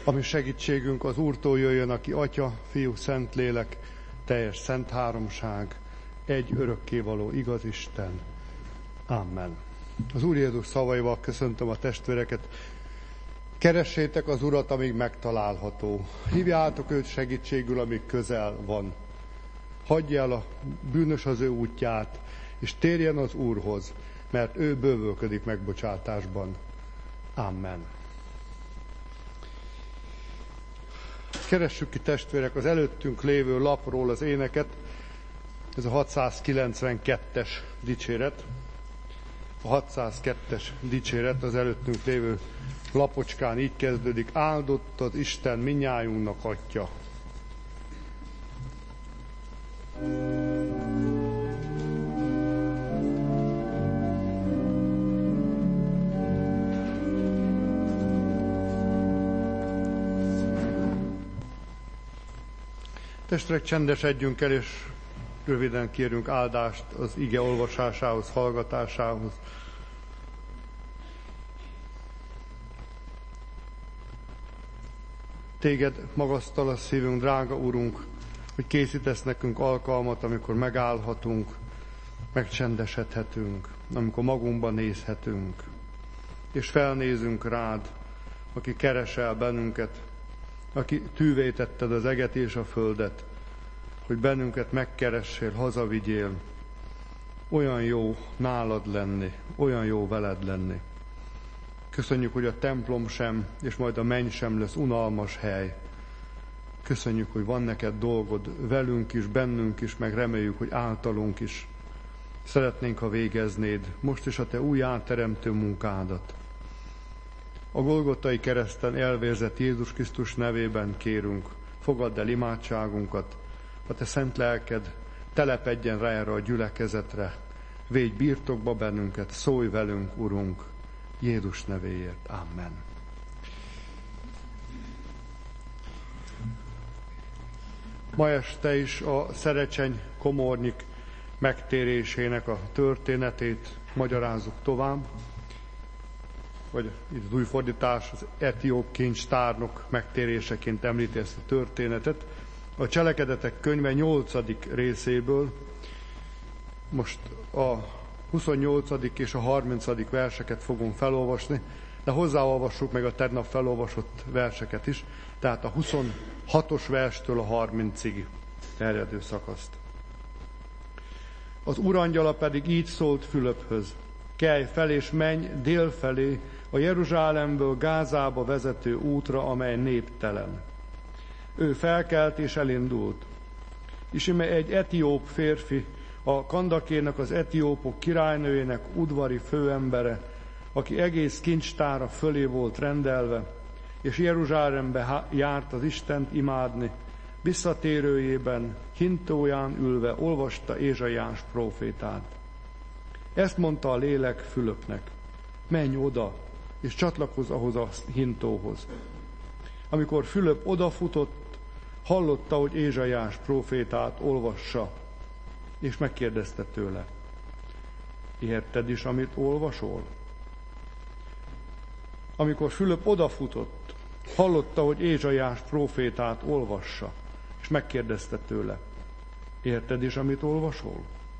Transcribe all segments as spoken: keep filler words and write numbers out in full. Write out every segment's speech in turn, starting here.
Ami segítségünk az Úrtól jöjjön, aki Atya, Fiú, Szentlélek, teljes szent háromság, egy örökkévaló igaz Isten. Amen. Az Úr Jézus szavaival köszöntöm a testvéreket. Keressétek az Urat, amíg megtalálható. Hívjátok őt segítségül, amíg közel van. Hagyja el a bűnös az ő útját, és térjen az Úrhoz, mert ő bővölködik megbocsátásban. Amen. Keressük ki, testvérek, az előttünk lévő lapról az éneket. Ez a hatszázkilencvenkettes dicséret. A hatszázkettes dicséret az előttünk lévő lapocskán így kezdődik. Áldott az Isten mindnyájunknak Atya. Testvérek, csendesedjünk el, és röviden kérünk áldást az ige olvasásához, hallgatásához. Téged magasztal a szívünk, drága Urunk, hogy készítesz nekünk alkalmat, amikor megállhatunk, megcsendesedhetünk, amikor magunkba nézhetünk, és felnézünk rád, aki keresel bennünket, aki tűvé tetted az eget és a földet, hogy bennünket megkeressél, hazavigyél. Olyan jó nálad lenni, olyan jó veled lenni. Köszönjük, hogy a templom sem, és majd a menny sem lesz unalmas hely. Köszönjük, hogy van neked dolgod velünk is, bennünk is, meg reméljük, hogy általunk is. Szeretnénk, ha végeznéd most is a te újjáteremtő munkádat. A Golgottai kereszten elvérzett Jézus Krisztus nevében kérünk, fogadd el imádságunkat, a te szent lelked telepedjen rá erre a gyülekezetre, védj birtokba bennünket, szólj velünk, Urunk, Jézus nevéért. Amen. Ma este is a Szerecseny komornyik megtérésének a történetét magyarázzuk tovább, vagy itt az új fordítás, az etióp kincstárnok megtéréseként említi ezt a történetet. A Cselekedetek könyve nyolcadik részéből most a huszonnyolcadik és a harmincadik verseket fogom felolvasni, de hozzáolvassuk meg a tegnap felolvasott verseket is, tehát a huszonhatos verstől a harmincig terjedő szakaszt. Az urangyala pedig így szólt Fülöphöz: kelj fel és menj dél felé, a Jeruzsálemből Gázába vezető útra, amely néptelen. Ő felkelt és elindult. És ime egy etióp férfi, a Kandakének, az etiópok királynőjének udvari főembere, aki egész kincstára fölé volt rendelve, és Jeruzsálembe járt az Istent imádni, visszatérőjében, hintóján ülve olvasta Ézsaiás prófétát. Ezt mondta a lélek Fülöpnek: menj oda, és csatlakozz ahhoz a hintóhoz. Amikor Fülöp odafutott, hallotta, hogy Ézsaiás prófétát olvassa, és megkérdezte tőle: érted is, amit olvasol? Amikor Fülöp odafutott, hallotta, hogy Ézsaiás prófétát olvassa, és megkérdezte tőle: érted is, amit olvasol?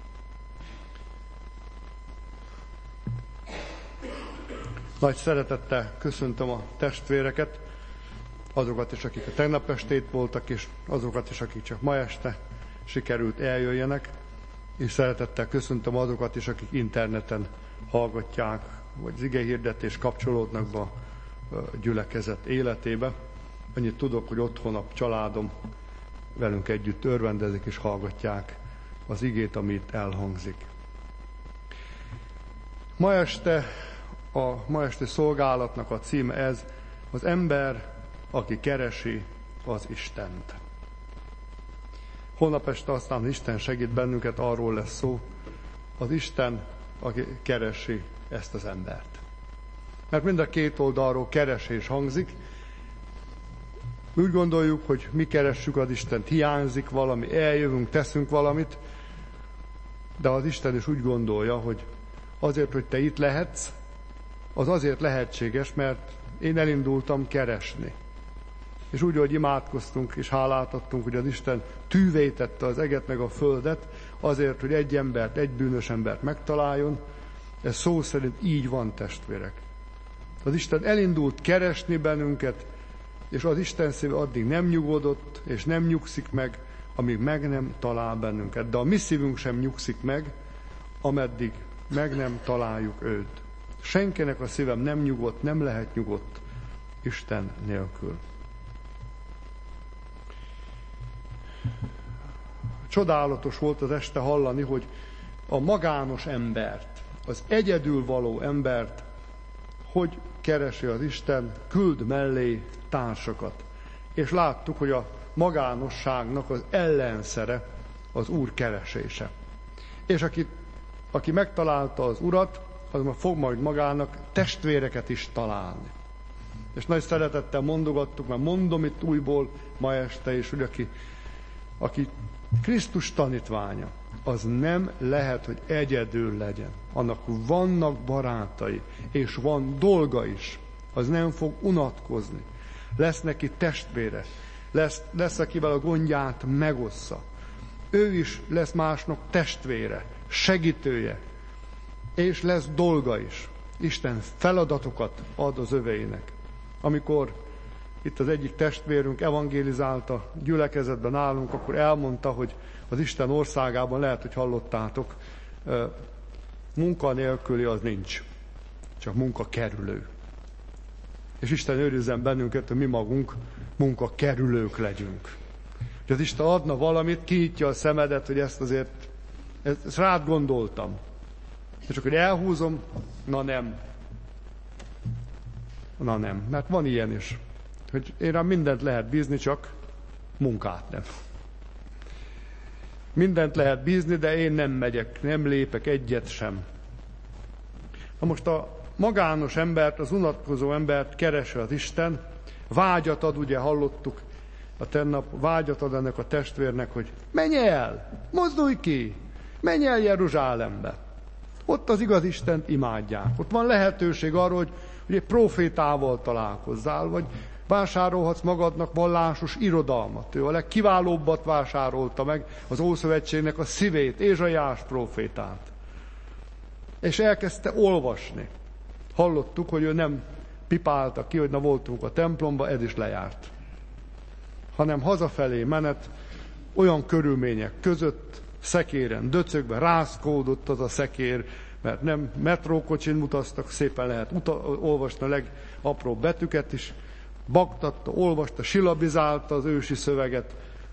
Nagy szeretettel köszöntöm a testvéreket, azokat is, akik a tegnap estét voltak, és azokat is, akik csak ma este sikerült eljöjjenek, és szeretettel köszöntöm azokat is, akik interneten hallgatják, vagy az igehirdetés kapcsolódnak be a gyülekezet életébe. Annyit tudok, hogy otthon a családom velünk együtt örvendezik és hallgatják az igét, amit elhangzik. Ma este a ma esti szolgálatnak a címe ez: az ember, aki keresi az Istent. Holnap este aztán Isten segít bennünket, arról lesz szó, az Isten, aki keresi ezt az embert. Mert mind a két oldalról keresés hangzik. Úgy gondoljuk, hogy mi keressük az Istent, hiányzik valami, eljövünk, teszünk valamit, de az Isten is úgy gondolja, hogy azért, hogy te itt lehetsz, az azért lehetséges, mert én elindultam keresni. És úgy, hogy imádkoztunk és hálát adtunk, hogy az Isten tűvé tette az eget meg a földet, azért, hogy egy embert, egy bűnös embert megtaláljon, ez szó szerint így van, testvérek. Az Isten elindult keresni bennünket, és az Isten szíve addig nem nyugodott, és nem nyugszik meg, amíg meg nem talál bennünket. De a mi szívünk sem nyugszik meg, ameddig meg nem találjuk őt. Senkinek a szívem nem nyugodt, nem lehet nyugodt Isten nélkül. Csodálatos volt az este hallani, hogy a magános embert, az egyedül való embert, hogy keresi az Isten, küld mellé társakat. És láttuk, hogy a magánosságnak az ellenszere az Úr keresése. És aki, aki megtalálta az Urat, az ma fog majd magának testvéreket is találni. És nagy szeretettel mondogattuk, mert mondom itt újból ma este is, hogy aki, aki Krisztus tanítványa, az nem lehet, hogy egyedül legyen. Annak vannak barátai, és van dolga is. Az nem fog unatkozni. Lesz neki testvére, lesz, lesz akivel a gondját megossza. Ő is lesz másnak testvére, segítője, és lesz dolga is. Isten feladatokat ad az öveinek. Amikor itt az egyik testvérünk evangélizálta gyülekezetben nálunk, akkor elmondta, hogy az Isten országában, lehet, hogy hallottátok, munkanélküli az nincs, csak munkakerülő. És Isten őrizzen bennünket, hogy mi magunk munkakerülők legyünk. hogy az Isten adna valamit, kinyitja a szemedet, hogy ezt azért, ezt, ezt rád gondoltam. És akkor elhúzom, na nem. Na nem, mert van ilyen is. Hogy én rám mindent lehet bízni, csak munkát nem. Mindent lehet bízni, de én nem megyek, nem lépek egyet sem. Na most a magános embert, az unatkozó embert keresse az Isten, vágyat ad, ugye hallottuk a tennap, vágyat ad ennek a testvérnek, hogy menj el, mozdulj ki, menj el Jeruzsálembe. Ott az igaz Istent imádják. Ott van lehetőség arra, hogy, hogy egy profétával találkozzál, vagy vásárolhatsz magadnak vallásos irodalmat. Ő a legkiválóbbat vásárolta meg, az Ószövetségnek a szívét, Ézsaiás profétát. És elkezdte olvasni. Hallottuk, hogy ő nem pipálta ki, hogy na voltunk a templomba, ez is lejárt. Hanem hazafelé menet, olyan körülmények között, szekéren, döcögbe rázkódott az a szekér, mert nem metrókocsin utaztak, szépen lehet uta- olvasni a legapróbb betűket is, baktatta, olvasta, silabizálta az ősi szöveget,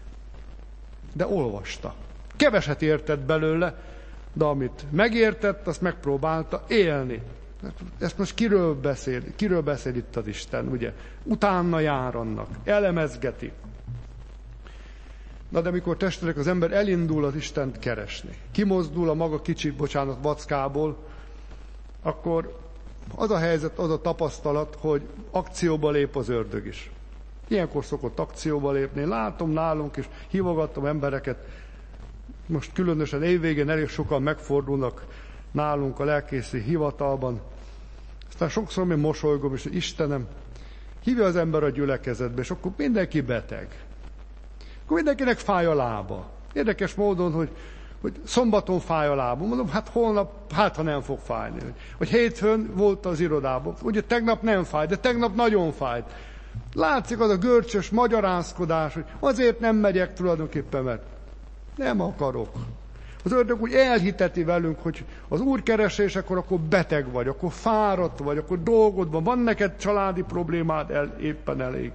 de olvasta. Keveset értett belőle, de amit megértett, azt megpróbálta élni. Ezt most kiről beszél? Kiről beszél itt az Isten, ugye? Utána jár annak, elemezgeti. Na de mikor testvérek, az ember elindul az Istent keresni, kimozdul a maga kicsi, bocsánat, vackából, akkor az a helyzet, az a tapasztalat, hogy akcióba lép az ördög is. Ilyenkor szokott akcióba lépni. Látom nálunk, és hívogatom embereket, most különösen évvégén elég sokan megfordulnak nálunk a lelkészi hivatalban. Aztán sokszor én mosolygom, és hogy Istenem, hívja az ember a gyülekezetbe, és akkor mindenki beteg. Akkor mindenkinek fáj a lába. Érdekes módon, hogy, hogy szombaton fáj a lába. Mondom, hát holnap, hát ha nem fog fájni. Vagy hétfőn volt az irodában. Ugye tegnap nem fáj, de tegnap nagyon fájt. Látszik az a görcsös magyarázkodás, hogy azért nem megyek tulajdonképpen, mert nem akarok. Az ördög úgy elhiteti velünk, hogy az Úr keresésekor akkor beteg vagy, akkor fáradt vagy, akkor dolgod van, van neked családi problémád, el, éppen elég.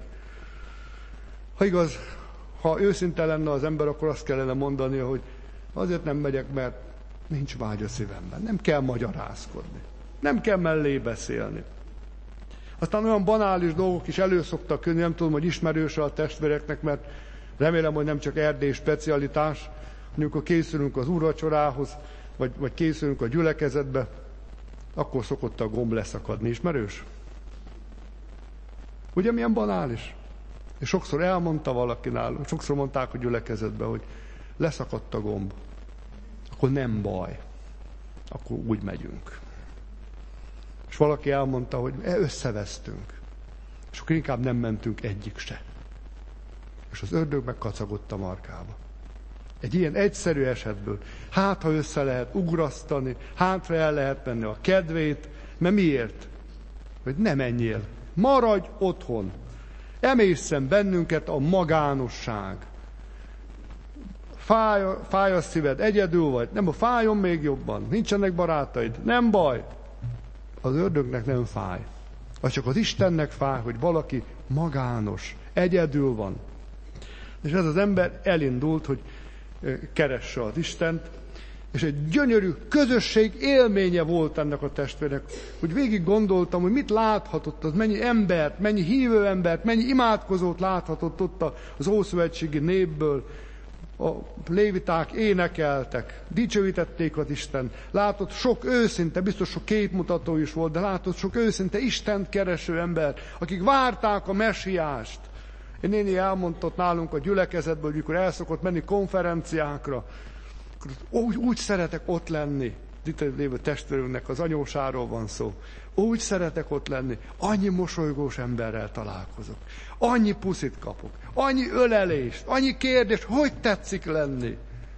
Ha igaz, ha őszinte lenne az ember, akkor azt kellene mondani, hogy azért nem megyek, mert nincs vágy a szívemben. Nem kell magyarázkodni. Nem kell mellé beszélni. Aztán olyan banális dolgok is előszoktak jönni, nem tudom, hogy ismerőse a testvéreknek, mert remélem, hogy nem csak erdélyi specialitás, amikor készülünk az úrvacsorához, vagy, vagy készülünk a gyülekezetbe, akkor szokott a gomb leszakadni. Ismerős? Ugye milyen banális? És sokszor elmondta valaki nálunk, sokszor mondták a gyülekezetbe, hogy leszakadt a gomb. Akkor nem baj. Akkor úgy megyünk. És valaki elmondta, hogy összevesztünk. És akkor inkább nem mentünk egyik se. És az ördög meg kacagott a markába. Egy ilyen egyszerű esetből. Hát, ha össze lehet ugrasztani, hátra el lehet venni a kedvét, mert miért? Hogy ne menjél, maradj otthon. Emészen bennünket a magánosság. Fáj, fáj a szíved, egyedül vagy, nem, a fájjon még jobban, nincsenek barátaid, nem baj. Az ördögnek nem fáj. Az csak az Istennek fáj, hogy valaki magános, egyedül van. És ez az ember elindult, hogy keresse az Istent, és egy gyönyörű közösség élménye volt ennek a testvérnek, hogy végig gondoltam, hogy mit láthatott az, mennyi embert, mennyi hívő embert, mennyi imádkozót láthatott ott az ószövetségi népből. A léviták énekeltek, dicsőítették az Isten. Látott sok őszinte, biztos sok képmutató is volt, de látott sok őszinte Istent kereső ember, akik várták a mesiást. Én néni elmondott nálunk a gyülekezetből, hogy mikor el szokott menni konferenciákra, úgy, úgy szeretek ott lenni. Itt lévő testvérünknek az anyósáról van szó. Úgy szeretek ott lenni. Annyi mosolygós emberrel találkozok. Annyi puszit kapok. Annyi ölelést. Annyi kérdést, hogy tetszik lenni.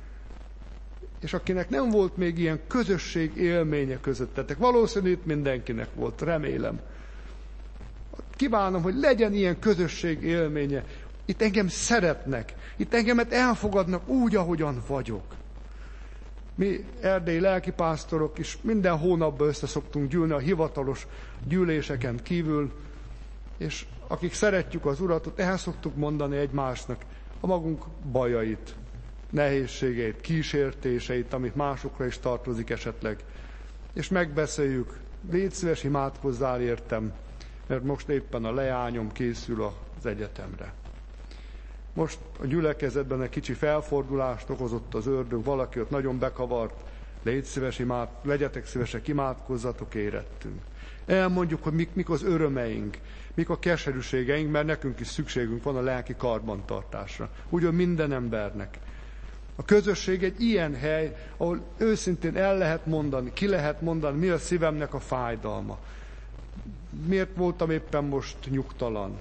És akinek nem volt még ilyen közösség élménye közöttetek, valószínű itt mindenkinek volt, remélem. Kívánom, hogy legyen ilyen közösség élménye. Itt engem szeretnek. Itt engemet elfogadnak úgy, ahogyan vagyok. Mi erdélyi lelkipásztorok is minden hónapban össze szoktunk gyűlni a hivatalos gyűléseken kívül, és akik szeretjük az Urat, ott el szoktuk mondani egymásnak a magunk bajait, nehézségeit, kísértéseit, amit másokra is tartozik esetleg. És megbeszéljük, légy szíves, imádkozzál értem, mert most éppen a leányom készül az egyetemre. Most a gyülekezetben egy kicsi felfordulást okozott az ördög, valaki ott nagyon bekavart, légy szíves, imád, legyetek szívesek, imádkozzatok, érettünk. Elmondjuk, hogy mik, mik az örömeink, mik a keserűségeink, mert nekünk is szükségünk van a lelki karbantartásra. Ugyan minden embernek. A közösség egy ilyen hely, ahol őszintén el lehet mondani, ki lehet mondani, mi a szívemnek a fájdalma. Miért voltam éppen most nyugtalan?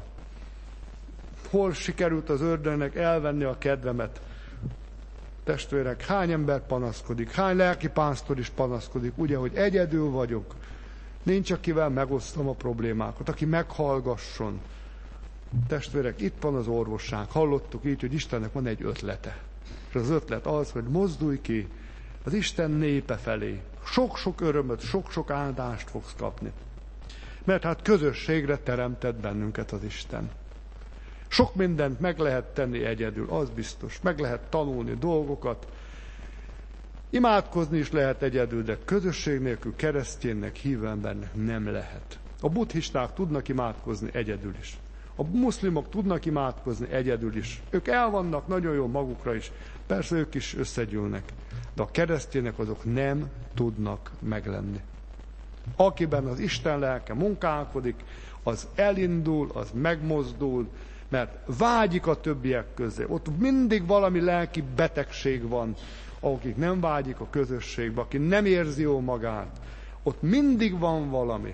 Hol sikerült az ördögnek elvenni a kedvemet? Testvérek, hány ember panaszkodik, hány lelkipásztor is panaszkodik, ugye, hogy egyedül vagyok, nincs akivel megosztom a problémákat, aki meghallgasson. Testvérek, itt van az orvosság, hallottuk így, hogy Istennek van egy ötlete. És az ötlet az, hogy mozdulj ki az Isten népe felé. Sok-sok örömöt, sok-sok áldást fogsz kapni. Mert hát közösségre teremtett bennünket az Isten. Sok mindent meg lehet tenni egyedül, az biztos. Meg lehet tanulni dolgokat. Imádkozni is lehet egyedül, de közösség nélkül kereszténynek, hívő embernek nem lehet. A buddhisták tudnak imádkozni egyedül is. A muszlimok tudnak imádkozni egyedül is. Ők el vannak nagyon jól magukra is. Persze ők is összegyűlnek. De a keresztények azok nem tudnak meglenni. Akiben az Isten lelke munkálkodik, az elindul, az megmozdul, mert vágyik a többiek közé. Ott mindig valami lelki betegség van, akik nem vágyik a közösségbe, aki nem érzi jó magát. Ott mindig van valami.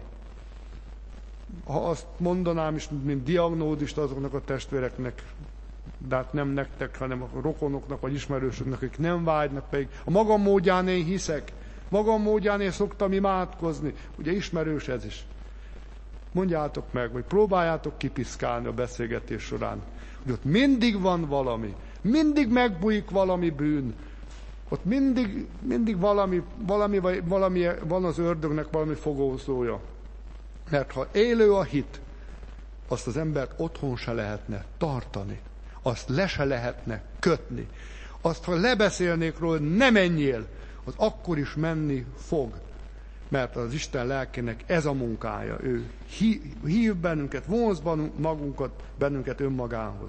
Ha azt mondanám is, mint diagnózist azoknak a testvéreknek, de hát nem nektek, hanem a rokonoknak, vagy ismerősöknek, akik nem vágynak, pedig a magam módján én hiszek, magam módján én szoktam imádkozni. Ugye ismerős ez is. Mondjátok meg, vagy próbáljátok kipiszkálni a beszélgetés során, hogy ott mindig van valami, mindig megbújik valami bűn, ott mindig, mindig valami, valami, valami, van az ördögnek valami fogózója. Mert ha élő a hit, azt az embert otthon se lehetne tartani, azt le se lehetne kötni. Azt, ha lebeszélnék róla, ne menjél, az akkor is menni fog. Mert az Isten lelkének ez a munkája. Ő hív bennünket, vonz magunkat, bennünket önmagához.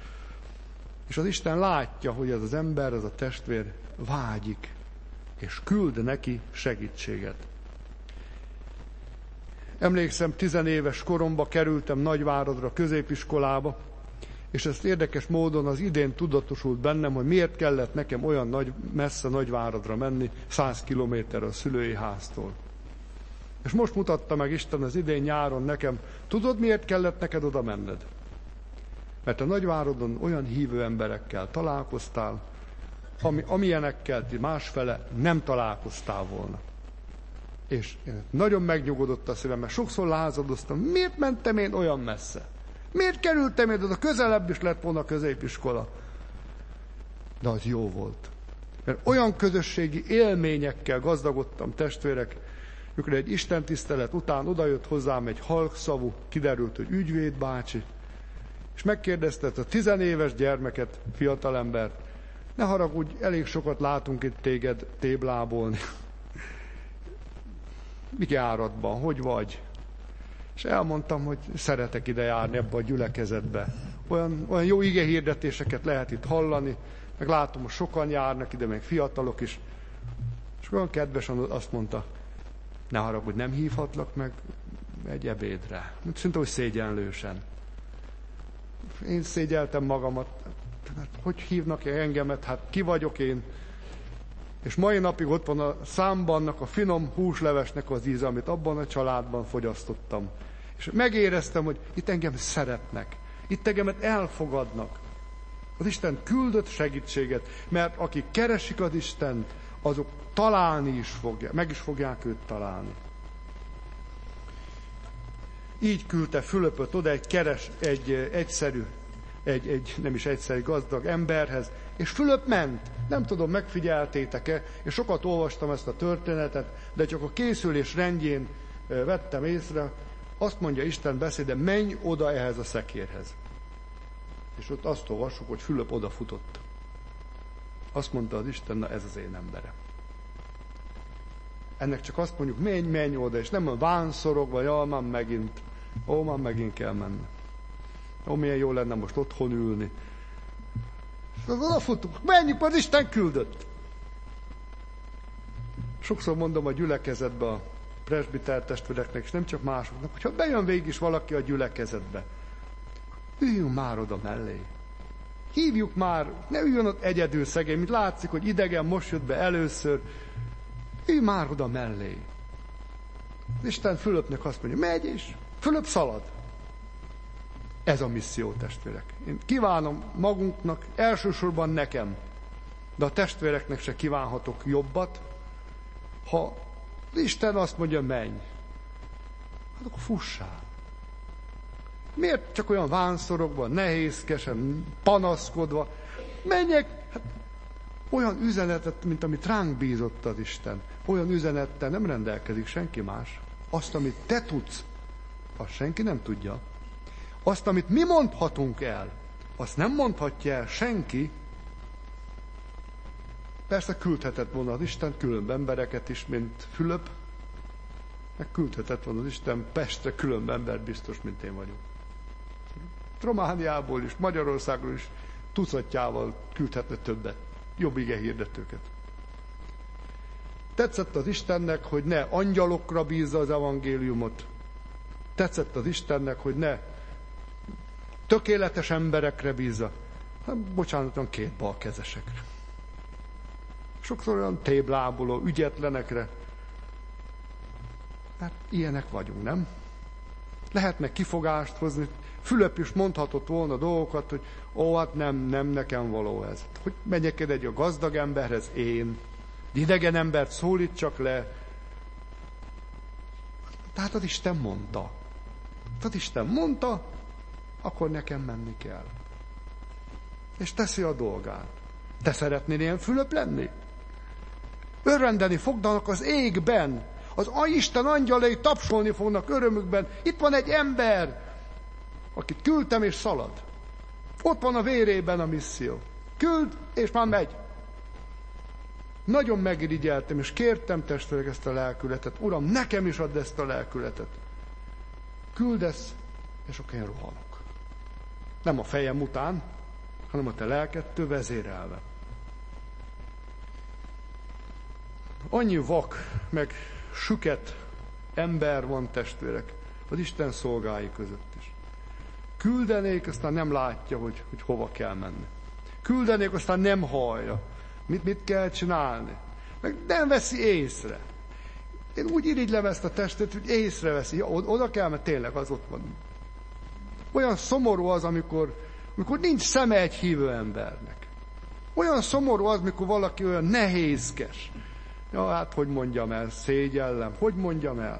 És az Isten látja, hogy ez az ember, ez a testvér vágyik, és küld neki segítséget. Emlékszem, tizenéves koromban kerültem Nagyváradra, középiskolába, és ezt érdekes módon az idén tudatosult bennem, hogy miért kellett nekem olyan nagy, messze Nagyváradra menni, száz kilométerre a szülői háztól. És most mutatta meg Isten az idén nyáron nekem, tudod, miért kellett neked oda menned? Mert a Nagyváradon olyan hívő emberekkel találkoztál, ami, amilyenekkel ti másfele nem találkoztál volna. És én nagyon megnyugodott a szívem, mert sokszor lázadoztam, miért mentem én olyan messze? Miért kerültem én oda? Közelebb is lett volna a középiskola. De az jó volt. Mert olyan közösségi élményekkel gazdagodtam, testvérek, mikor egy istentisztelet után odajött hozzám egy halkszavú, kiderült, hogy ügyvéd bácsi, és megkérdezte a tizenéves gyermeket, fiatalembert, ne haragudj, elég sokat látunk itt téged téblábolni. Mi áradban, hogy vagy? És elmondtam, hogy szeretek ide járni ebbe a gyülekezetbe. Olyan, olyan jó igehirdetéseket lehet itt hallani, meg látom, hogy sokan járnak ide, meg fiatalok is. És olyan kedvesen azt mondta, ne haragudj, nem hívhatlak meg egy ebédre. Szinte, hogy szégyenlősen. Én szégyeltem magamat. Hogy hívnak engemet? Hát ki vagyok én? És mai napig ott van a számbannak, a finom húslevesnek az íze, amit abban a családban fogyasztottam. És megéreztem, hogy itt engem szeretnek. Itt engemet elfogadnak. Az Isten küldött segítséget, mert akik keresik az Istent, azok találni is fogják, meg is fogják őt találni. Így küldte Fülöpöt oda egy keres, egy egyszerű, egy, egy nem is egyszerű, gazdag emberhez, és Fülöp ment. Nem tudom, megfigyeltétek-e, és sokat olvastam ezt a történetet, de csak a készülés rendjén vettem észre, azt mondja Isten beszéde, menj oda ehhez a szekérhez. És ott azt olvassuk, hogy Fülöp odafutott. Azt mondta az Isten, na ez az én emberem. Ennek csak azt mondjuk, menj, menj oda, és nem a vánszorogva, jaj, már megint, ó, már megint kell menni. Ó, milyen jó lenne most otthon ülni. És az odafutunk, menjünk, az Isten küldött. Sokszor mondom a gyülekezetbe a presbiter testvéreknek, és nem csak másoknak, hogyha bejön végig is valaki a gyülekezetbe, üljünk már oda mellé. Hívjuk már, ne üljön ott egyedül szegény, mint látszik, hogy idegen most jött be először. Ülj már oda mellé. Isten Fülöpnek azt mondja, megy is. Fülöp szalad. Ez a misszió, testvérek. Én kívánom magunknak, elsősorban nekem, de a testvéreknek se kívánhatok jobbat, ha Isten azt mondja, menj. Hát akkor fussál. Miért csak olyan vánszorogva, nehézkesen, panaszkodva? Menjek, hát olyan üzenetet, mint amit ránk bízott az Isten. Olyan üzenettel nem rendelkezik senki más. Azt, amit te tudsz, azt senki nem tudja. Azt, amit mi mondhatunk el, azt nem mondhatja el senki. Persze küldhetett volna az Isten különb embereket is, mint Fülöp, meg küldhetett volna az Isten Pestre különb ember biztos, mint én vagyok. Romániából is, Magyarországról is tucatjával küldhetne többet, jobb ige hirdetőket. Tetszett az Istennek, hogy ne angyalokra bízza az evangéliumot. Tetszett az Istennek, hogy ne tökéletes emberekre bízza. Hát, bocsánat, olyan két balkezesekre. Sokszor olyan tébláboló, ügyetlenekre. Hát ilyenek vagyunk, nem? Lehetne kifogást hozni. Fülöp is mondhatott volna dolgokat, hogy ó, hát nem, nem nekem való ez. Hogy menjek el egy a gazdag emberhez, én. Idegen embert szólítsak le. Tehát az Isten mondta. Tehát Isten mondta, akkor nekem menni kell. És teszi a dolgát. Te szeretnél ilyen Fülöp lenni? Örvendeni fognak az égben. Az Isten angyalai tapsolni fognak örömükben. Itt van egy ember, akit küldtem és szalad. Ott van a vérében a misszió. Küld, és már megy. Nagyon megirigyeltem, és kértem testvérek ezt a lelkületet. Uram, nekem is add ezt a lelkületet. Küldesz, és akkor én rohanok. Nem a fejem után, hanem a te lelkedtől vezérelve. Annyi vak, meg süket ember van, testvérek, az Isten szolgái között is. Küldenék, aztán nem látja, hogy, hogy hova kell menni. Küldenék, aztán nem hallja. Mit, mit kell csinálni? Meg nem veszi észre. Én úgy irigylem ezt a testet, hogy észreveszi. Ja, oda kell, mert tényleg az ott van. Olyan szomorú az, amikor Mikor nincs szeme egy hívő embernek. Olyan szomorú az, mikor valaki olyan nehézkes. Ja, hát hogy mondjam el, szégyellem, hogy mondjam el.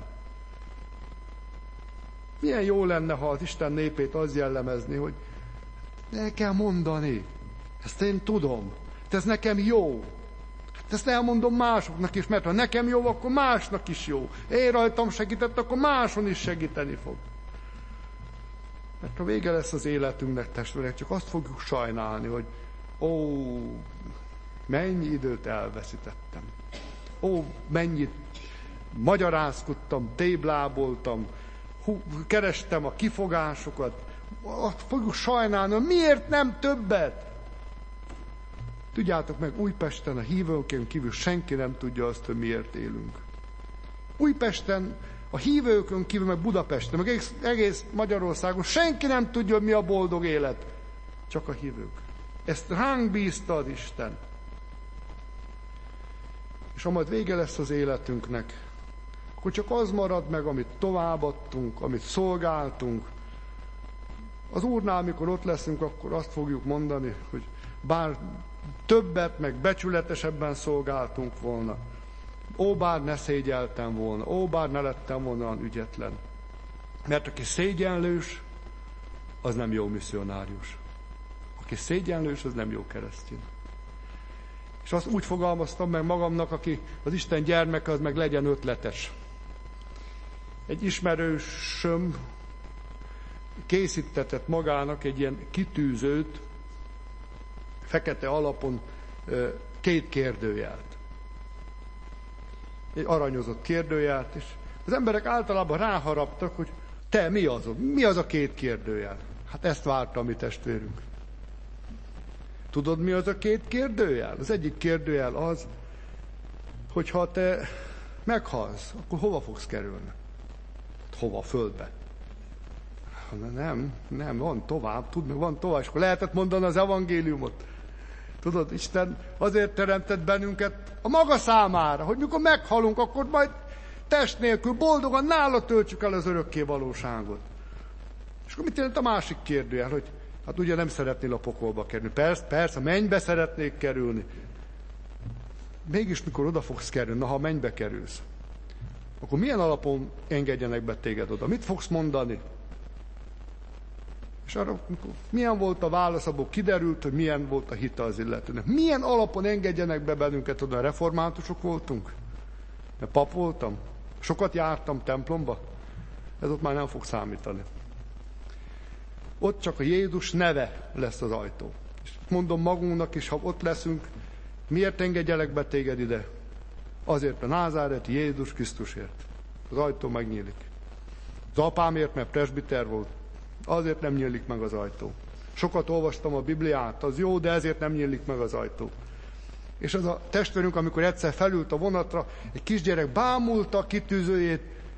Milyen jó lenne, ha az Isten népét az jellemezni, hogy el kell mondani. Ezt én tudom. Ez nekem jó. Ezt elmondom másoknak is, mert ha nekem jó, akkor másnak is jó. Én rajtam segített, akkor máson is segíteni fog. Mert ha vége lesz az életünknek, testvérek, csak azt fogjuk sajnálni, hogy ó, mennyi időt elveszítettem. Ó, mennyit magyarázkodtam, tébláboltam, hú, kerestem a kifogásokat. Azt fogjuk sajnálni, hogy miért nem többet? Tudjátok meg, Újpesten a hívőkön kívül senki nem tudja azt, hogy miért élünk. Újpesten, a hívőkön kívül, meg Budapesten, meg egész, egész Magyarországon senki nem tudja, hogy mi a boldog élet. Csak a hívők. Ezt ránk bízta az Isten. És ha majd vége lesz az életünknek, akkor csak az marad meg, amit továbbadtunk, amit szolgáltunk. Az Úrnál, amikor ott leszünk, akkor azt fogjuk mondani, hogy bár többet, meg becsületesebben szolgáltunk volna, ó, bár ne szégyeltem volna, ó, bár ne lettem volna olyan ügyetlen. Mert aki szégyenlős, az nem jó misszionárius. Aki szégyenlős, az nem jó keresztény. És azt úgy fogalmaztam meg magamnak, aki az Isten gyermeke, az meg legyen ötletes. Egy ismerősöm készítetett magának egy ilyen kitűzőt, fekete alapon két kérdőjelt. Egy aranyozott kérdőjelt, és az emberek általában ráharaptak, hogy te, mi az? Mi az a két kérdőjel? Hát ezt várta a mi testvérünk. Tudod, mi az a két kérdőjel? Az egyik kérdőjel az, hogy ha te meghalsz, akkor hova fogsz kerülni? Hova? A földbe. Nem, nem, van tovább, tud meg, van tovább, és akkor lehetett mondani az evangéliumot. Tudod, Isten azért teremtett bennünket a maga számára, hogy mikor meghalunk, akkor majd test nélkül boldogan nála töltsük el az örökké valóságot. És akkor mit jelent a másik kérdőjel, hogy hát ugye nem szeretnél a pokolba kerülni. Persze, persze, mennybe szeretnék kerülni. Mégis mikor oda fogsz kerülni, na ha mennybe kerülsz, akkor milyen alapon engedjenek be téged oda? Mit fogsz mondani? És arra, milyen volt a válasz, abból kiderült, hogy milyen volt a hite az illetőnek. Milyen alapon engedjenek be bennünket oda? Reformátusok voltunk? Mert pap voltam? Sokat jártam templomba? Ez ott már nem fog számítani. Ott csak a Jézus neve lesz az ajtó. És mondom magunknak is, ha ott leszünk, miért engedjelek be téged ide? Azért a názáreti Jézus Krisztusért. Az ajtó megnyílik. Az apámért, mert presbiter volt. Azért nem nyílik meg az ajtó. Sokat olvastam a Bibliát, az jó, de ezért nem nyílik meg az ajtó. És az a testvérünk, amikor egyszer felült a vonatra, egy kisgyerek bámulta a kitűzőjét.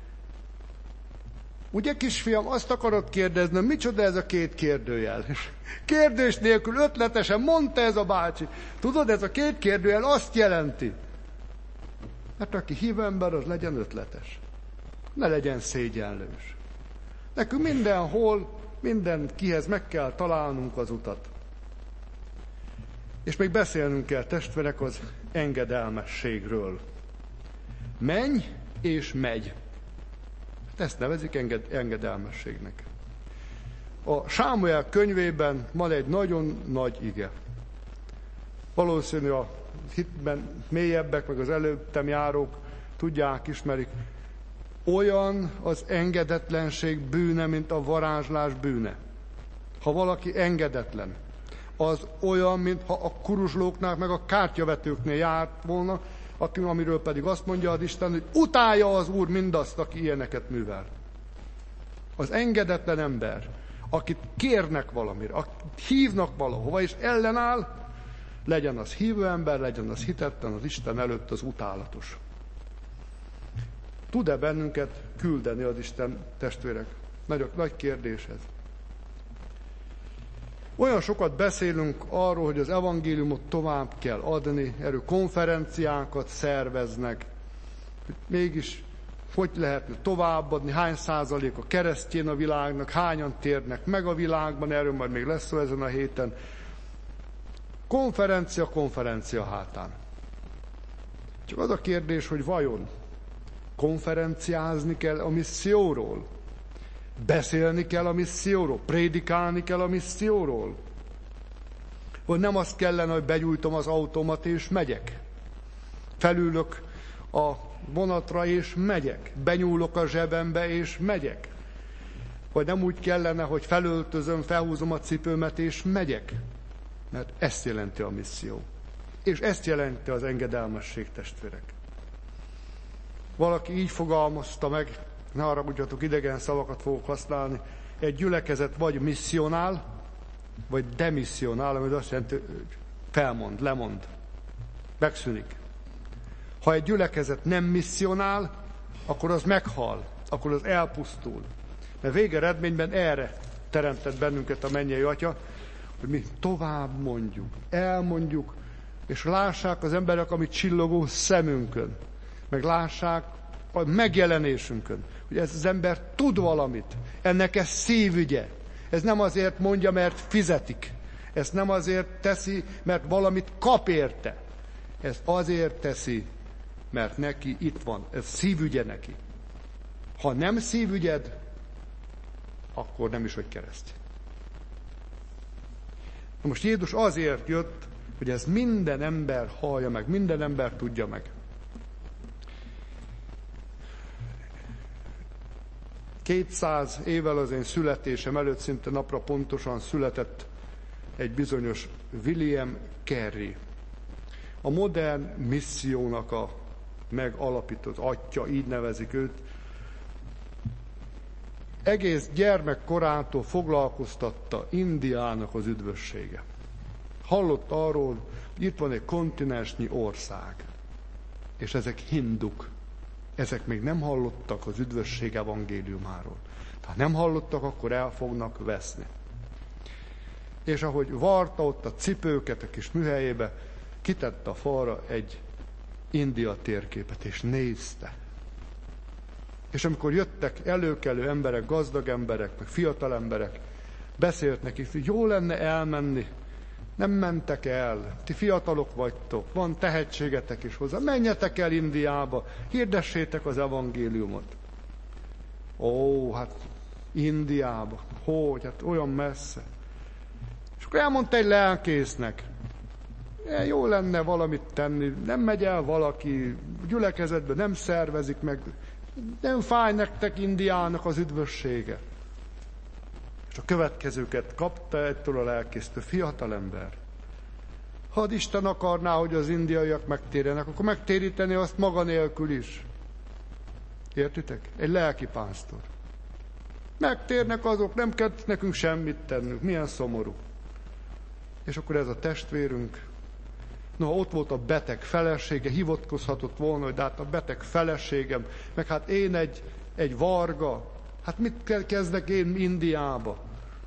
Ugye, kisfiam, azt akarod kérdezni, micsoda ez a két kérdőjel? Kérdés nélkül ötletesen mondta ez a bácsi. Tudod, ez a két kérdőjel azt jelenti. Mert aki hívő ember, az legyen ötletes. Ne legyen szégyenlős. Nekünk mindenhol, minden kihez meg kell találnunk az utat. És még beszélnünk kell, testvérek, az engedelmességről. Menj és megy. Ezt nevezik enged, engedelmességnek. A Sámuel könyvében van egy nagyon nagy ige. Valószínű a hitben mélyebbek, meg az előttem járók tudják, ismerik. Olyan az engedetlenség bűne, mint a varázslás bűne. Ha valaki engedetlen, az olyan, mintha a kuruzslóknál, meg a kártyavetőknél járt volna, amiről pedig azt mondja az Isten, hogy utálja az Úr mindazt, aki ilyeneket művel. Az engedetlen ember, akit kérnek valamire, akit hívnak valahova, és ellenáll, legyen az hívő ember, legyen az hitetlen, az Isten előtt az utálatos. Tud-e bennünket küldeni az Isten, testvérek? Nagy, nagy kérdés ez. Olyan sokat beszélünk arról, hogy az evangéliumot tovább kell adni, erről konferenciákat szerveznek. Mégis hogy lehetne továbbadni, hány százalék a keresztjén a világnak, hányan térnek meg a világban, erről majd még lesz szó ezen a héten. Konferencia, konferencia hátán. Csak az a kérdés, hogy vajon konferenciázni kell a misszióról? Beszélni kell a misszióról? Prédikálni kell a misszióról? Vagy nem az kellene, hogy begyújtom az automat és megyek? Felülök a vonatra és megyek? Benyúlok a zsebembe és megyek? Vagy nem úgy kellene, hogy felöltözöm, felhúzom a cipőmet és megyek? Mert ezt jelenti a misszió. És ezt jelenti az engedelmesség, testvérek. Valaki így fogalmazta meg, ne haragudjatok, idegen szavakat fogok használni, egy gyülekezet vagy misszionál, vagy demisszionál, ami azt jelenti, hogy felmond, lemond, megszűnik. Ha egy gyülekezet nem misszionál, akkor az meghal, akkor az elpusztul. Mert végeredményben erre teremtett bennünket a mennyei Atya, hogy mi tovább mondjuk, elmondjuk, és lássák az emberek, amit csillogó szemünkön, meg lássák a megjelenésünkön, hogy ez az ember tud valamit, ennek ez szívügye. Ez nem azért mondja, mert fizetik. Ez nem azért teszi, mert valamit kap érte. Ez azért teszi, mert neki itt van. Ez szívügye neki. Ha nem szívügyed, akkor nem is vagy keresztény. Na most Jézus azért jött, hogy ez minden ember hallja meg, minden ember tudja meg. kétszáz évvel az én születésem előtt szinte napra pontosan született egy bizonyos William Carey. A modern missziónak a megalapított atya, így nevezik őt. Egész gyermekkorától foglalkoztatta Indiának az üdvössége. Hallott arról, hogy itt van egy kontinensnyi ország, és ezek hinduk. Ezek még nem hallottak az üdvösség evangéliumáról. Ha nem hallottak, akkor el fognak veszni. És ahogy varta ott a cipőket a kis műhelyébe, kitette a falra egy India térképet, és nézte. És amikor jöttek előkelő emberek, gazdag emberek, meg fiatal emberek, beszélt nekik, hogy jó lenne elmenni, nem mentek el, ti fiatalok vagytok, van tehetségetek is hozzá, menjetek el Indiába, hirdessétek az evangéliumot. Ó, hát Indiába, hogy, hát olyan messze. És akkor elmondta egy lelkésznek, e, jó lenne valamit tenni, nem megy el valaki, gyülekezetbe nem szervezik meg, nem fáj nektek Indiának az üdvössége. És a következőket kapta ettől a lelkésztől, fiatalember. Ha Isten akarná, hogy az indiaiak megtérjenek, akkor megtéríteni azt maga nélkül is. Értitek? Egy lelkipásztor. Megtérnek azok, nem kell nekünk semmit tennünk. Milyen szomorú. És akkor ez a testvérünk, noha ott volt a beteg felesége, hivatkozhatott volna, hogy de hát a beteg feleségem, meg hát én egy, egy varga, hát mit kezdek én Indiába?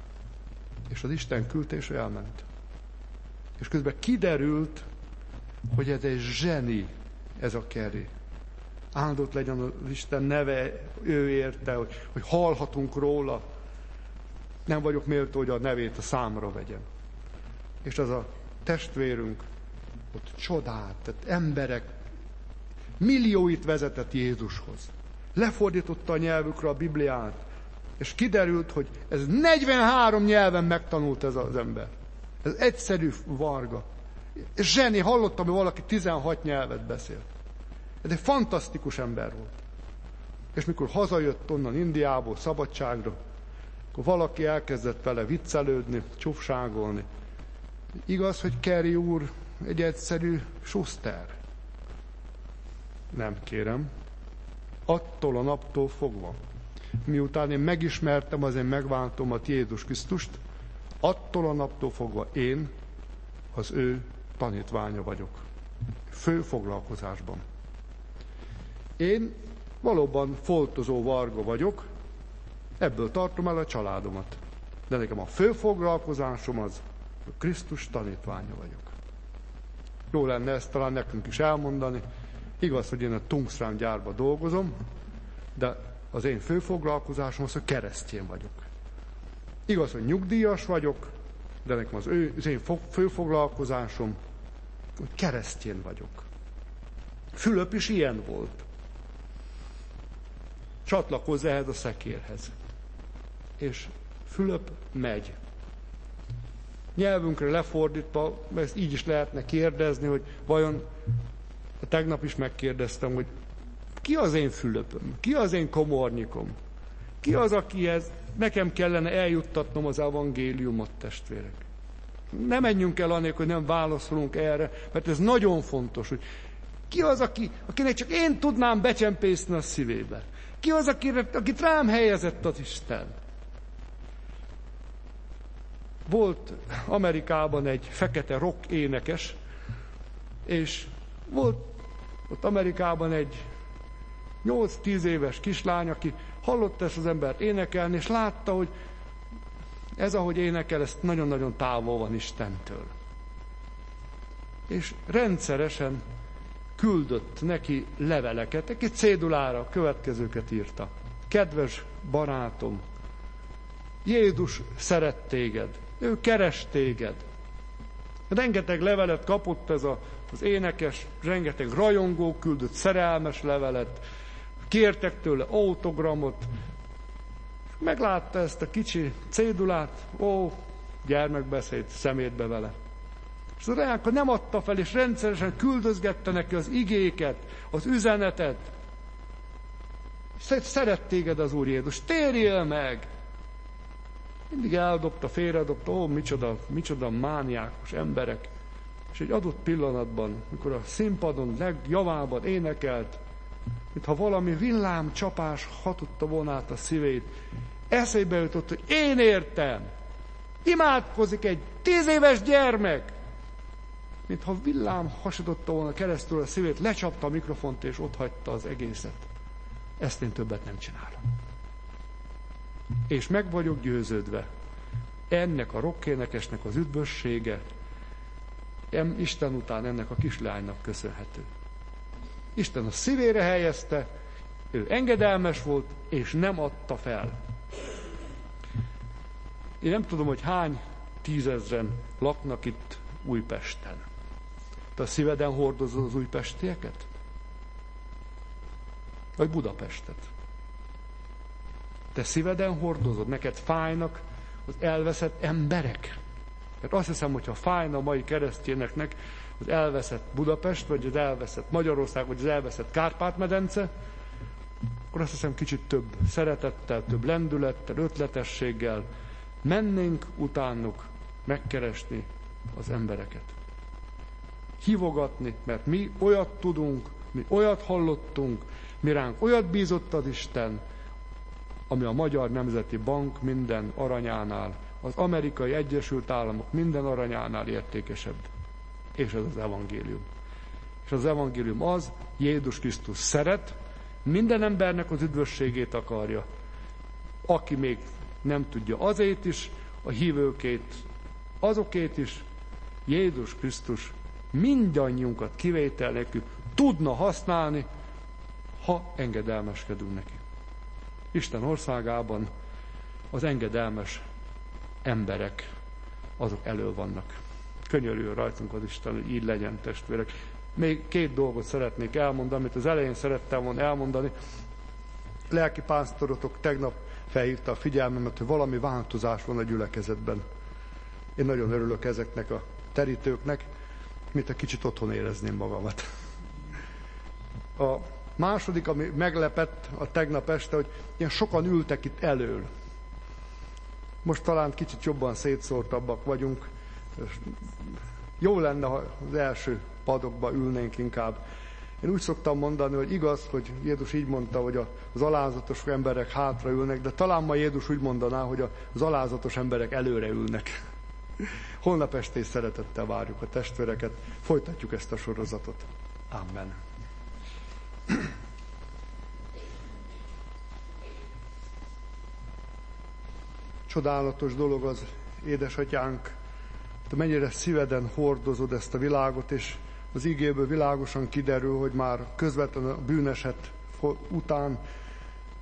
És az Isten küldte, és elment. És közben kiderült, hogy ez egy zseni, ez a Carey. Áldott legyen az Isten neve, ő érte, hogy, hogy hallhatunk róla. Nem vagyok méltó, hogy a nevét a számra vegyem. És az a testvérünk ott csodált, tehát emberek millióit vezetett Jézushoz. Lefordította a nyelvükre a Bibliát, és kiderült, hogy ez negyvenhárom nyelven megtanult ez az ember. Ez egyszerű varga. Zseni, hallottam, hogy valaki tizenhat nyelvet beszélt. Ez egy fantasztikus ember volt. És mikor hazajött onnan Indiából szabadságra, akkor valaki elkezdett vele viccelődni, csúfságolni. Igaz, hogy Carey úr egy egyszerű suszter? Nem, kérem. Attól a naptól fogva, miután én megismertem az én megváltómat, Jézus Krisztust, attól a naptól fogva én az ő tanítványa vagyok. Fő foglalkozásban. Én valóban foltozó varga vagyok, ebből tartom el a családomat. De nekem a fő foglalkozásom az, hogy Krisztus tanítványa vagyok. Jó lenne ezt talán nekünk is elmondani. Igaz, hogy én a tungsztán gyárban dolgozom, de az én főfoglalkozásom az, hogy keresztény vagyok. Igaz, hogy nyugdíjas vagyok, de nekem az, ő, az én főfoglalkozásom, hogy keresztény vagyok. Fülöp is ilyen volt. Csatlakozz ehhez a szekérhez. És Fülöp megy. Nyelvünkre lefordítva, ezt így is lehetne kérdezni, hogy vajon, tegnap is megkérdeztem, hogy ki az én Fülöpöm? Ki az én komornyikom? Ki az, akihez nekem kellene eljuttatnom az evangéliumot, testvérek? Ne menjünk el annélkül, hogy nem válaszolunk erre, mert ez nagyon fontos, hogy ki az, aki, akinek csak én tudnám becsempészni a szívébe? Ki az, akit, akit rám helyezett az Isten? Volt Amerikában egy fekete rock énekes, és volt ott Amerikában egy nyolc-tíz éves kislány, aki hallotta ezt az embert énekelni, és látta, hogy ez, ahogy énekel, ez nagyon-nagyon távol van Istentől. És rendszeresen küldött neki leveleket, egy cédulára a következőket írta. Kedves barátom, Jézus szeret téged, ő keres téged. Rengeteg levelet kapott ez a, az énekes, rengeteg rajongó küldött szerelmes levelet, kértek tőle autogramot, meglátta ezt a kicsi cédulát, ó, gyermekbeszéd, szemétbe vele. És az Reáka nem adta fel, és rendszeresen küldözgette neki az igéket, az üzenetet. Szeret téged az Úr Jézus, térjél meg! Mindig eldobta, félredobta, ó, micsoda, micsoda mániákos emberek. És egy adott pillanatban, mikor a színpadon legjavában énekelt, mintha valami villámcsapás hatotta volna át a szívét, eszébe jutott, hogy én értem, imádkozik egy tíz éves gyermek, mintha villám hasította volna keresztül a szívét, lecsapta a mikrofont és otthagyta az egészet. Ezt én többet nem csinálom. És meg vagyok győződve, ennek a rockénekesnek az üdvössége Isten után ennek a kislánynak köszönhető. Isten a szívére helyezte, ő engedelmes volt, és nem adta fel. Én nem tudom, hogy hány tízezren laknak itt Újpesten. Te a szíveden hordozod az újpestieket? Vagy Budapestet? Te szíveden hordozod, neked fájnak az elveszett emberek? Mert azt hiszem, hogyha fájna a mai keresztényeknek az elveszett Budapest, vagy az elveszett Magyarország, vagy az elveszett Kárpát-medence, akkor azt hiszem kicsit több szeretettel, több lendülettel, ötletességgel mennénk utánuk megkeresni az embereket. Hívogatni, mert mi olyat tudunk, mi olyat hallottunk, mi ránk olyat bízott az Isten, ami a Magyar Nemzeti Bank minden aranyánál, az Amerikai Egyesült Államok minden aranyánál értékesebb. És ez az evangélium. És az evangélium az, Jézus Krisztus szeret, minden embernek az üdvösségét akarja. Aki még nem tudja, azét is, a hívőkét, azokét is, Jézus Krisztus mindannyiunkat kivétel nélkül tudna használni, ha engedelmeskedünk neki. Isten országában az engedelmes emberek, azok elő vannak. Könyörüljön rajtunk az Isten, hogy így legyen, testvérek. Még két dolgot szeretnék elmondani, amit az elején szerettem volna elmondani. Lelki pásztorotok tegnap felhívta a figyelmemet, hogy valami változás van a gyülekezetben. Én nagyon örülök ezeknek a terítőknek, mint a kicsit otthon érezném magamat. A második, ami meglepett a tegnap este, hogy ilyen sokan ültek itt elől. Most talán kicsit jobban szétszórtabbak vagyunk. Jó lenne, ha az első padokba ülnénk inkább. Én úgy szoktam mondani, hogy igaz, hogy Jézus így mondta, hogy az alázatos emberek hátra ülnek, de talán ma Jézus úgy mondaná, hogy az alázatos emberek előre ülnek. Holnap este szeretettel várjuk a testvéreket, folytatjuk ezt a sorozatot. Amen. Csodálatos dolog az, édesatyánk, te mennyire szíveden hordozod ezt a világot, és az igéből világosan kiderül, hogy már közvetlenül a bűneset után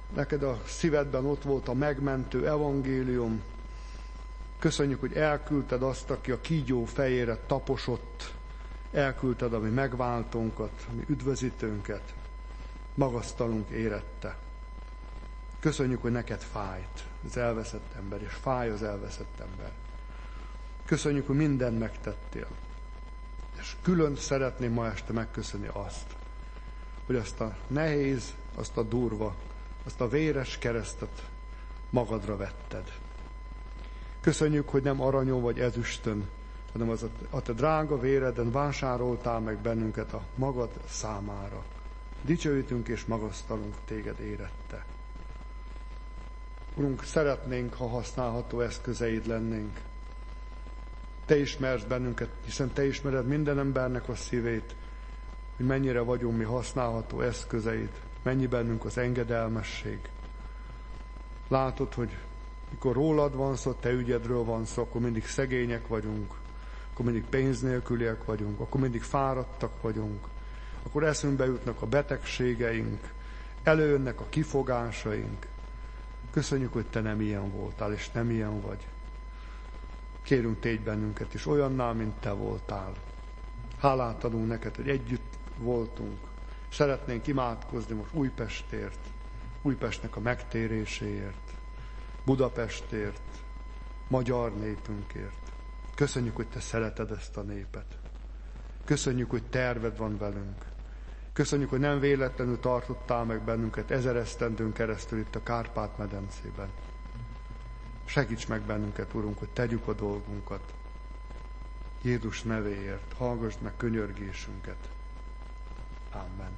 neked a szívedben ott volt a megmentő evangélium. Köszönjük, hogy elküldted azt, aki a kígyó fejére taposott. Elküldted a mi megváltónkat, a mi üdvözítőnket. Magasztalunk érette. Köszönjük, hogy neked fájt az elveszett ember, és fáj az elveszett ember. Köszönjük, hogy mindent megtettél. És külön szeretném ma este megköszönni azt, hogy azt a nehéz, azt a durva, azt a véres keresztet magadra vetted. Köszönjük, hogy nem aranyon vagy ezüstön, hanem az a te drága véreden vásároltál meg bennünket a magad számára. Dicsőítünk és magasztalunk téged érette. Urunk, szeretnénk, ha használható eszközeid lennénk. Te ismersz bennünket, hiszen te ismered minden embernek a szívét, hogy mennyire vagyunk mi használható eszközeid, mennyi bennünk az engedelmesség. Látod, hogy mikor rólad van szó, te ügyedről van szó, akkor mindig szegények vagyunk, akkor mindig pénz nélküliek vagyunk, akkor mindig fáradtak vagyunk, akkor eszünkbe jutnak a betegségeink, előjönnek a kifogásaink. Köszönjük, hogy te nem ilyen voltál, és nem ilyen vagy. Kérünk, tégy bennünket is olyanná, mint te voltál. Hálát adunk neked, hogy együtt voltunk. Szeretnénk imádkozni most Újpestért, Újpestnek a megtéréséért, Budapestért, magyar népünkért. Köszönjük, hogy te szereted ezt a népet. Köszönjük, hogy terved van velünk. Köszönjük, hogy nem véletlenül tartottál meg bennünket ezer esztendőn keresztül itt a Kárpát-medencében. Segíts meg bennünket, Urunk, hogy tegyük a dolgunkat. Jézus nevéért hallgass meg könyörgésünket. Amen.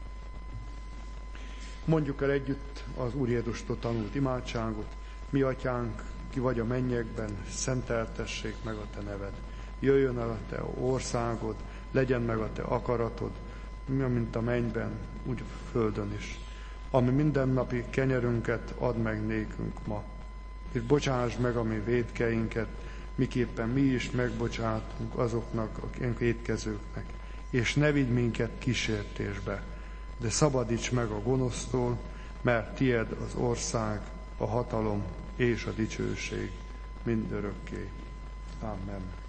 Mondjuk el együtt az Úr Jézustól tanult imádságot. Mi atyánk, ki vagy a mennyekben, szenteltessék meg a te neved. Jöjjön el a te országod, legyen meg a te akaratod, mint a mennyben, úgy a földön is. Ami mindennapi kenyerünket add meg nékünk ma, és bocsáss meg a mi vétkeinket, miképpen mi is megbocsátunk azoknak, akik étkezőknek. És ne vigy minket kísértésbe, de szabadíts meg a gonosztól, mert tied az ország, a hatalom és a dicsőség mindörökké. Amen.